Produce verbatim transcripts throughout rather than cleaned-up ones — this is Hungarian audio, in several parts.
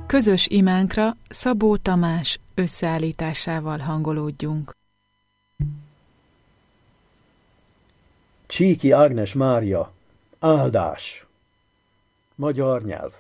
Közös imánkra Szabó Tamás összeállításával hangolódjunk. Csíki Ágnes Mária, áldás. Magyar nyelv.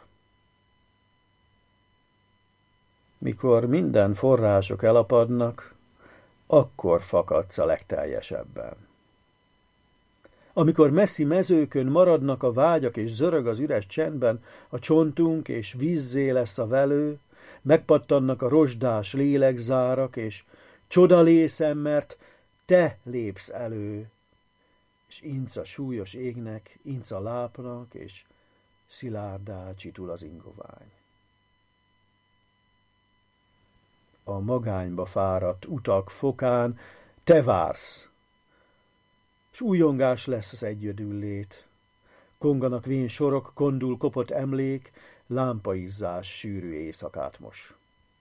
Mikor minden források elapadnak, akkor fakadsz a legteljesebben. Amikor messzi mezőkön maradnak a vágyak és zörög az üres csendben, a csontunk és vízzé lesz a velő, megpattannak a rozsdás lélegzárak, és csodalészem, mert te lépsz elő, és inc a súlyos égnek, inc a lápnak, és szilárdá csitul az ingovány. A magányba fáradt utak fokán te vársz, s újongás lesz az egyedüllét. Konganak vén sorok, kondul kopott emlék, lámpaizzás sűrű éjszakát mos.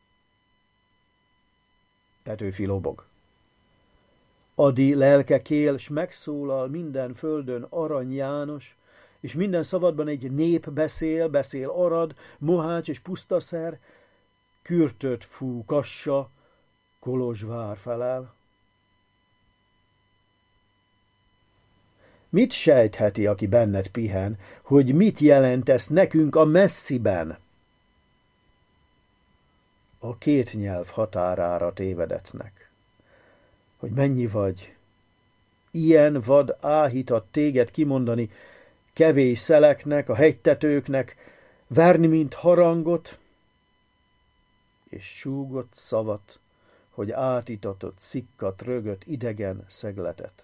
Petőfi lobog. Adi lelke kél, s megszólal minden földön Arany János, és minden szabadban egy nép beszél, beszél Arad, Mohács és Pusztaszer, Kürtöt fú Kassa, Kolozsvár felel. Mit sejtheti, aki benned pihen, hogy mit jelentesz nekünk a messziben? A két nyelv határára tévedetnek, hogy mennyi vagy, ilyen vad áhítat téged kimondani, kevés szeleknek, a hegytetőknek, verni, mint harangot, és súgott szavat, hogy átitatott, szikkat, rögött, idegen szegletet.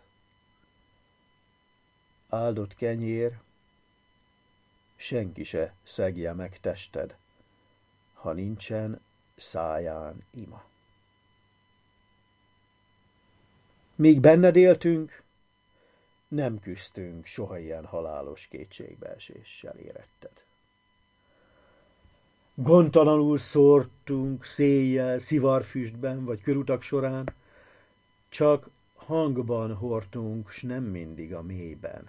Áldott kenyér, senki se szegje meg tested, ha nincsen száján ima. Míg benned éltünk, nem küzdtünk soha ilyen halálos kétségbeeséssel, éretted. Gondtalanul szórtunk széjjel, szivarfüstben vagy körutak során, csak hangban hordtunk, s nem mindig a mélyben.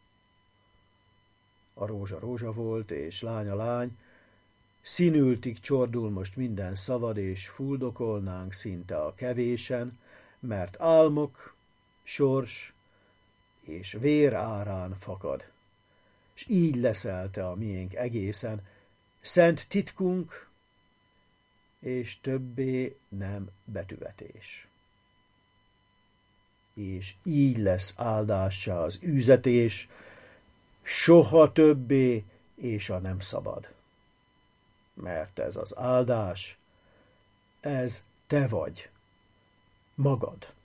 A rózsa rózsa volt, és lány a lány, színültig csordul most minden szavad, és fuldokolnánk szinte a kevésen, mert álmok, sors és vér árán fakad, s így leszelte a miénk egészen, szent titkunk, és többé nem betűvetés. És így lesz áldássá az űzetés, soha többé, és a nem szabad. Mert ez az áldás, ez te vagy, magad.